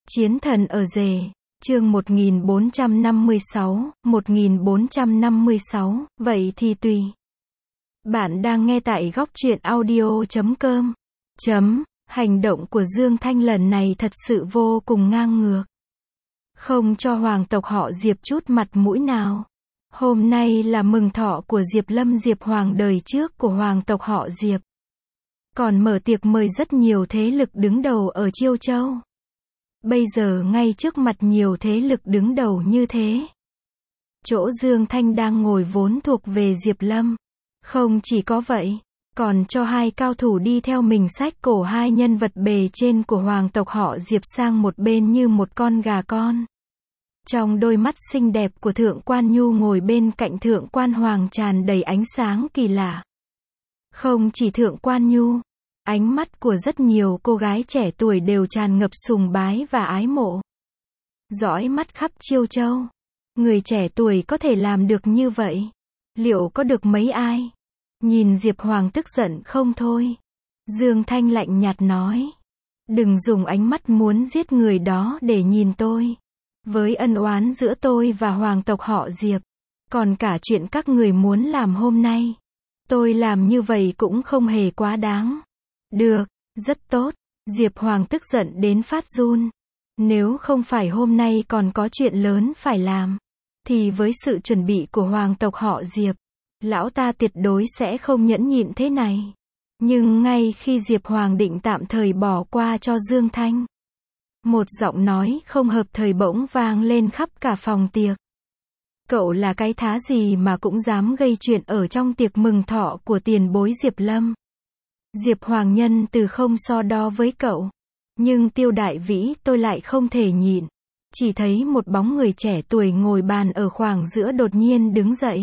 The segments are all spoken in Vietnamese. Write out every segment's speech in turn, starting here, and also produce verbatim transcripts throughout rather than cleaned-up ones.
Chiến thần ở rể, chương một nghìn bốn trăm năm mươi sáu, một nghìn bốn trăm năm mươi sáu, vậy thì tùy. Bạn đang nghe tại góc truyện audio chấm com. Chấm, hành động của Dương Thanh lần này thật sự vô cùng ngang ngược. Không cho hoàng tộc họ Diệp chút mặt mũi nào. Hôm nay là mừng thọ của Diệp Lâm Diệp Hoàng đời trước của hoàng tộc họ Diệp. Còn mở tiệc mời rất nhiều thế lực đứng đầu ở Chiêu Châu. Bây giờ ngay trước mặt nhiều thế lực đứng đầu như thế. Chỗ Dương Thanh đang ngồi vốn thuộc về Diệp Lâm. Không chỉ có vậy, còn cho hai cao thủ đi theo mình xách cổ hai nhân vật bề trên của hoàng tộc họ Diệp sang một bên như một con gà con. Trong đôi mắt xinh đẹp của Thượng Quan Nhu ngồi bên cạnh Thượng Quan Hoàng tràn đầy ánh sáng kỳ lạ. Không chỉ Thượng Quan Nhu, ánh mắt của rất nhiều cô gái trẻ tuổi đều tràn ngập sùng bái và ái mộ. Dõi mắt khắp Chiêu Châu. Người trẻ tuổi có thể làm được như vậy. Liệu có được mấy ai? Nhìn Diệp Hoàng tức giận không thôi. Dương Thanh lạnh nhạt nói. Đừng dùng ánh mắt muốn giết người đó để nhìn tôi. Với ân oán giữa tôi và hoàng tộc họ Diệp. Còn cả chuyện các người muốn làm hôm nay. Tôi làm như vậy cũng không hề quá đáng. Được, rất tốt. Diệp Hoàng tức giận đến phát run. Nếu không phải hôm nay còn có chuyện lớn phải làm, thì với sự chuẩn bị của hoàng tộc họ Diệp, lão ta tuyệt đối sẽ không nhẫn nhịn thế này. Nhưng ngay khi Diệp Hoàng định tạm thời bỏ qua cho Dương Thanh, một giọng nói không hợp thời bỗng vang lên khắp cả phòng tiệc. Cậu là cái thá gì mà cũng dám gây chuyện ở trong tiệc mừng thọ của tiền bối Diệp Lâm? Diệp Hoàng nhân từ không so đo với cậu. Nhưng Tiêu Đại Vĩ tôi lại không thể nhịn. Chỉ thấy một bóng người trẻ tuổi ngồi bàn ở khoảng giữa đột nhiên đứng dậy.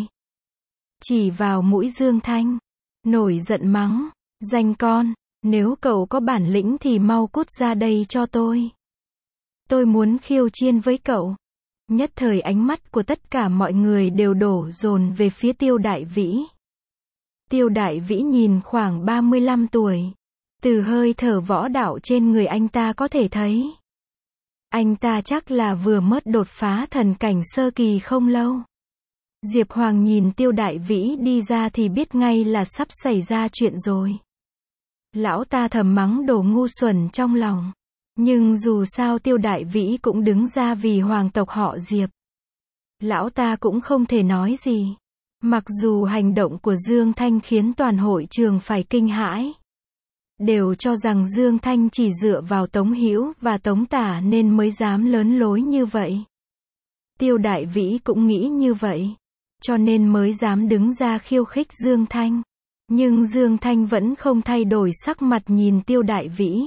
Chỉ vào mũi Dương Thanh. Nổi giận mắng. Danh con, nếu cậu có bản lĩnh thì mau cút ra đây cho tôi. Tôi muốn khiêu chiến với cậu. Nhất thời ánh mắt của tất cả mọi người đều đổ dồn về phía Tiêu Đại Vĩ. Tiêu Đại Vĩ nhìn khoảng ba mươi lăm tuổi. Từ hơi thở võ đạo trên người anh ta có thể thấy. Anh ta chắc là vừa mới đột phá thần cảnh sơ kỳ không lâu. Diệp Hoàng nhìn Tiêu Đại Vĩ đi ra thì biết ngay là sắp xảy ra chuyện rồi. Lão ta thầm mắng đồ ngu xuẩn trong lòng. Nhưng dù sao Tiêu Đại Vĩ cũng đứng ra vì hoàng tộc họ Diệp. Lão ta cũng không thể nói gì. Mặc dù hành động của Dương Thanh khiến toàn hội trường phải kinh hãi. Đều cho rằng Dương Thanh chỉ dựa vào Tống Hữu và Tống Tả nên mới dám lớn lối như vậy. Tiêu Đại Vĩ cũng nghĩ như vậy. Cho nên mới dám đứng ra khiêu khích Dương Thanh. Nhưng Dương Thanh vẫn không thay đổi sắc mặt nhìn Tiêu Đại Vĩ.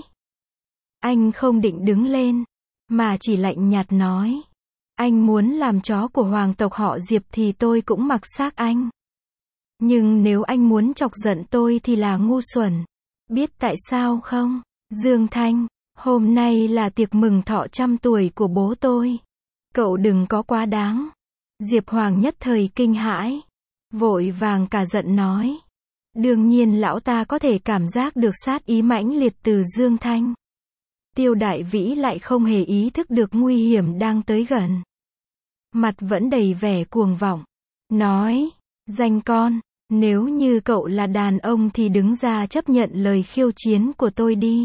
Anh không định đứng lên, mà chỉ lạnh nhạt nói. Anh muốn làm chó của hoàng tộc họ Diệp thì tôi cũng mặc xác anh. Nhưng nếu anh muốn chọc giận tôi thì là ngu xuẩn. Biết tại sao không? Dương Thanh, hôm nay là tiệc mừng thọ trăm tuổi của bố tôi. Cậu đừng có quá đáng. Diệp Hoàng nhất thời kinh hãi. Vội vàng cả giận nói. Đương nhiên lão ta có thể cảm giác được sát ý mãnh liệt từ Dương Thanh. Tiêu Đại Vĩ lại không hề ý thức được nguy hiểm đang tới gần. Mặt vẫn đầy vẻ cuồng vọng. Nói, danh con, nếu như cậu là đàn ông thì đứng ra chấp nhận lời khiêu chiến của tôi đi.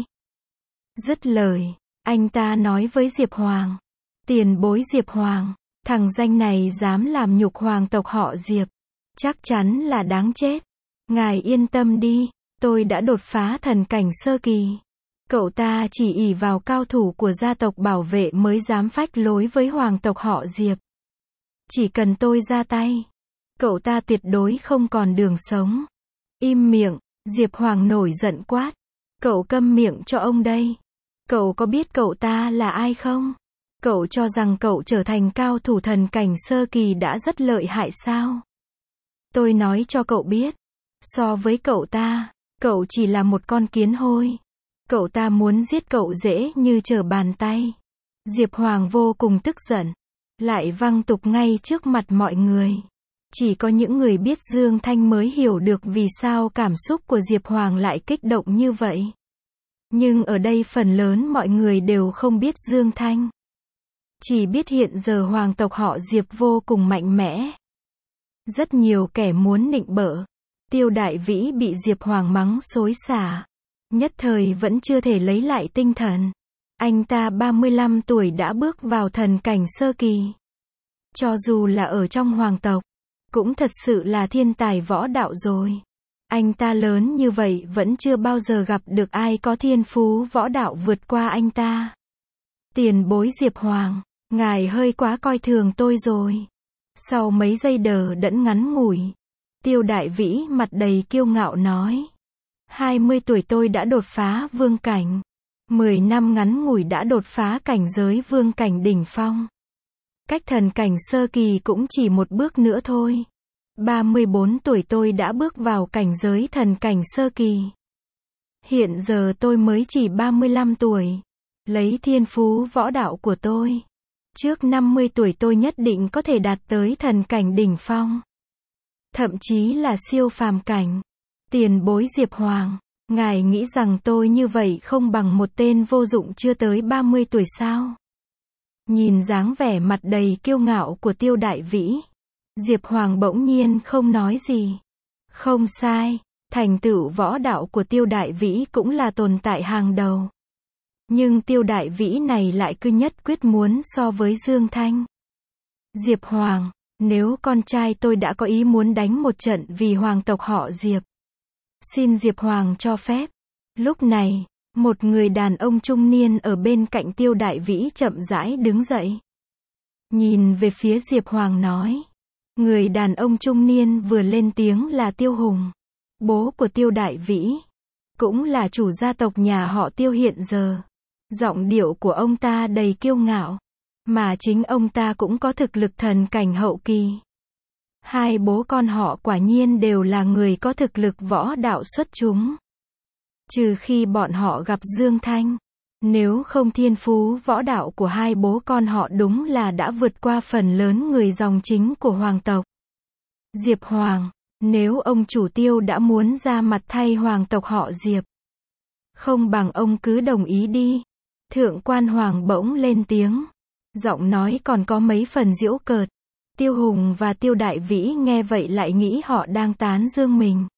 Dứt lời, anh ta nói với Diệp Hoàng. Tiền bối Diệp Hoàng, thằng danh này dám làm nhục hoàng tộc họ Diệp. Chắc chắn là đáng chết. Ngài yên tâm đi, tôi đã đột phá thần cảnh sơ kỳ. Cậu ta chỉ ỷ vào cao thủ của gia tộc bảo vệ mới dám phách lối với hoàng tộc họ Diệp. Chỉ cần tôi ra tay, cậu ta tuyệt đối không còn đường sống. Im miệng, Diệp Hoàng nổi giận quát. Cậu câm miệng cho ông đây. Cậu có biết cậu ta là ai không? Cậu cho rằng cậu trở thành cao thủ thần cảnh sơ kỳ đã rất lợi hại sao? Tôi nói cho cậu biết. So với cậu ta, cậu chỉ là một con kiến hôi. Cậu ta muốn giết cậu dễ như trở bàn tay. Diệp Hoàng vô cùng tức giận. Lại văng tục ngay trước mặt mọi người. Chỉ có những người biết Dương Thanh mới hiểu được vì sao cảm xúc của Diệp Hoàng lại kích động như vậy. Nhưng ở đây phần lớn mọi người đều không biết Dương Thanh. Chỉ biết hiện giờ hoàng tộc họ Diệp vô cùng mạnh mẽ. Rất nhiều kẻ muốn nịnh bợ. Tiêu Đại Vĩ bị Diệp Hoàng mắng xối xả. Nhất thời vẫn chưa thể lấy lại tinh thần. Anh ta ba mươi lăm tuổi đã bước vào thần cảnh sơ kỳ. Cho dù là ở trong hoàng tộc, cũng thật sự là thiên tài võ đạo rồi. Anh ta lớn như vậy vẫn chưa bao giờ gặp được ai có thiên phú võ đạo vượt qua anh ta. Tiền bối Diệp Hoàng, ngài hơi quá coi thường tôi rồi. Sau mấy giây đờ đẫn ngắn ngủi, Tiêu Đại Vĩ mặt đầy kiêu ngạo nói. hai mươi tuổi tôi đã đột phá vương cảnh. mười năm ngắn ngủi đã đột phá cảnh giới vương cảnh đỉnh phong. Cách thần cảnh sơ kỳ cũng chỉ một bước nữa thôi. ba mươi bốn tuổi tôi đã bước vào cảnh giới thần cảnh sơ kỳ. Hiện giờ tôi mới chỉ ba mươi lăm tuổi. Lấy thiên phú võ đạo của tôi, trước năm mươi tuổi tôi nhất định có thể đạt tới thần cảnh đỉnh phong. Thậm chí là siêu phàm cảnh. Tiền bối Diệp Hoàng, ngài nghĩ rằng tôi như vậy không bằng một tên vô dụng chưa tới ba mươi tuổi sao? Nhìn dáng vẻ mặt đầy kiêu ngạo của Tiêu Đại Vĩ, Diệp Hoàng bỗng nhiên không nói gì. Không sai, thành tựu võ đạo của Tiêu Đại Vĩ cũng là tồn tại hàng đầu. Nhưng Tiêu Đại Vĩ này lại cứ nhất quyết muốn so với Dương Thanh. Diệp Hoàng, nếu con trai tôi đã có ý muốn đánh một trận vì hoàng tộc họ Diệp, xin Diệp Hoàng cho phép. Lúc này, một người đàn ông trung niên ở bên cạnh Tiêu Đại Vĩ chậm rãi đứng dậy. Nhìn về phía Diệp Hoàng nói. Người đàn ông trung niên vừa lên tiếng là Tiêu Hùng, bố của Tiêu Đại Vĩ, cũng là chủ gia tộc nhà họ Tiêu hiện giờ. Giọng điệu của ông ta đầy kiêu ngạo, mà chính ông ta cũng có thực lực thần cảnh hậu kỳ. Hai bố con họ quả nhiên đều là người có thực lực võ đạo xuất chúng. Trừ khi bọn họ gặp Dương Thanh, nếu không thiên phú võ đạo của hai bố con họ đúng là đã vượt qua phần lớn người dòng chính của hoàng tộc. Diệp Hoàng, nếu ông chủ Tiêu đã muốn ra mặt thay hoàng tộc họ Diệp, không bằng ông cứ đồng ý đi. Thượng quan Hoàng bỗng lên tiếng, giọng nói còn có mấy phần giễu cợt. Tiêu Hùng và Tiêu Đại Vĩ nghe vậy lại nghĩ họ đang tán dương mình,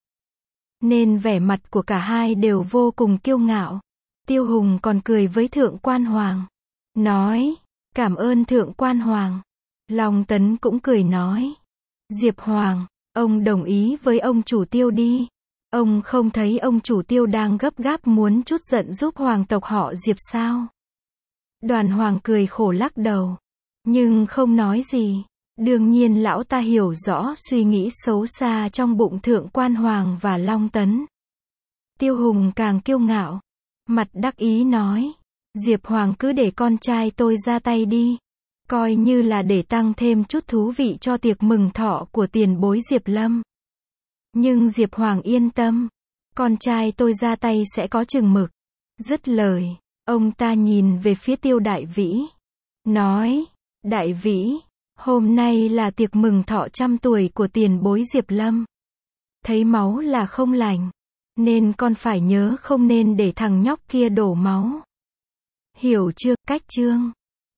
nên vẻ mặt của cả hai đều vô cùng kiêu ngạo. Tiêu Hùng còn cười với Thượng quan Hoàng, nói, cảm ơn Thượng quan Hoàng. Long Tấn cũng cười nói, Diệp Hoàng, ông đồng ý với ông chủ Tiêu đi. Ông không thấy ông chủ Tiêu đang gấp gáp muốn chút giận giúp hoàng tộc họ Diệp sao? Đoàn Hoàng cười khổ lắc đầu, nhưng không nói gì. Đương nhiên lão ta hiểu rõ suy nghĩ xấu xa trong bụng Thượng quan Hoàng và Long Tấn. Tiêu Hùng càng kiêu ngạo, mặt đắc ý nói, Diệp Hoàng cứ để con trai tôi ra tay đi, coi như là để tăng thêm chút thú vị cho tiệc mừng thọ của tiền bối Diệp Lâm. Nhưng Diệp Hoàng yên tâm, con trai tôi ra tay sẽ có chừng mực. Dứt lời, ông ta nhìn về phía Tiêu Đại Vĩ, nói, Đại Vĩ, hôm nay là tiệc mừng thọ trăm tuổi của tiền bối Diệp Lâm. Thấy máu là không lành, nên con phải nhớ không nên để thằng nhóc kia đổ máu. Hiểu chưa? Cách chương